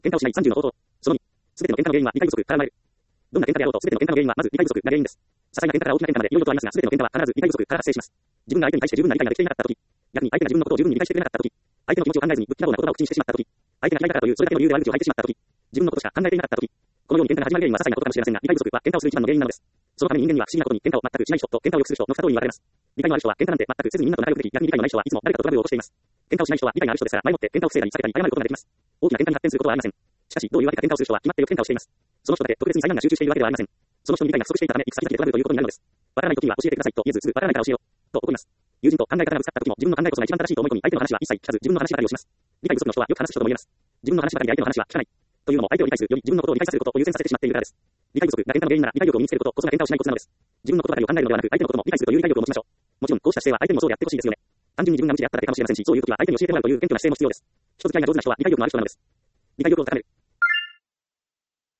喧嘩をしない30の方法。その2、すべての喧嘩の原因は理解不足から生まれる。どんな喧嘩であろうとすべての喧嘩の原因はまず理解不足が原因です。些細な喧嘩から大きな喧嘩までいろいろとありますが、すべての喧嘩は必ず理解不足から発生します。自分が相手に対して十分な理解ができていなかったとき、逆に相手が自分のことを十分に理解してくれなかったとき、相手の気持ちを考えずにぶっきらぼうな言葉を口にしてしまったとき、相手が嫌いだからというそれだけの理由で悪口を吐いてしまったとき、自分のことしか考えていなかったとき、このように喧嘩が始まる原因は些細なことかもしれませんが、理解不足は喧嘩をする一番の原因なのです。そのため人間には不思議なことに喧嘩を全くしない人と喧嘩をよくする人の二通りに分かれます。理解のある人は喧嘩なんて全くせずにみんなと仲良くでき、逆に理解のない人はいつも誰かとトラブルを起こしています。喧嘩をしない人は理解のある人ですから前もって喧嘩を防いだり避けたり謝ることができます。大きな喧嘩に発展することはありません。しかし、どういうわけか喧嘩をする人は決まってよく喧嘩をしています。その人だけ特別に才能が集中しているわけではありません。その人に理解が不足していたため、行く先々でトラブルということになるのです。わからないときには教えてくださいと言えず、すぐわからないから教えようと怒ります。友人と考え方がぶつかったときも自分の考えこそが一番正しいと思い込み、相手の話は一切聞かず自分の話ばかりをします。理解不足の人はよく話す人とも言えます。自分の話ばかりで相手の話は聞かない。というのも相手を理解するより自分のことを理解させることを優先させてしまっているからです。理解不足が喧嘩の原因なら理解力を身につけることこそが喧嘩をしないコツなのです。自分のことばかりを考えるのではなく、相手のことも理解するという理解力を持ちましょう。もちろんこうした姿勢は相手にもそうでやってほしいですよね。単純に自分が無知であっただけかもしれませんし、そういう時は相手に教えてもらうという謙虚な姿勢も必要です。人付き合いが上手な人は理解力のある人なのです。理解力を高める。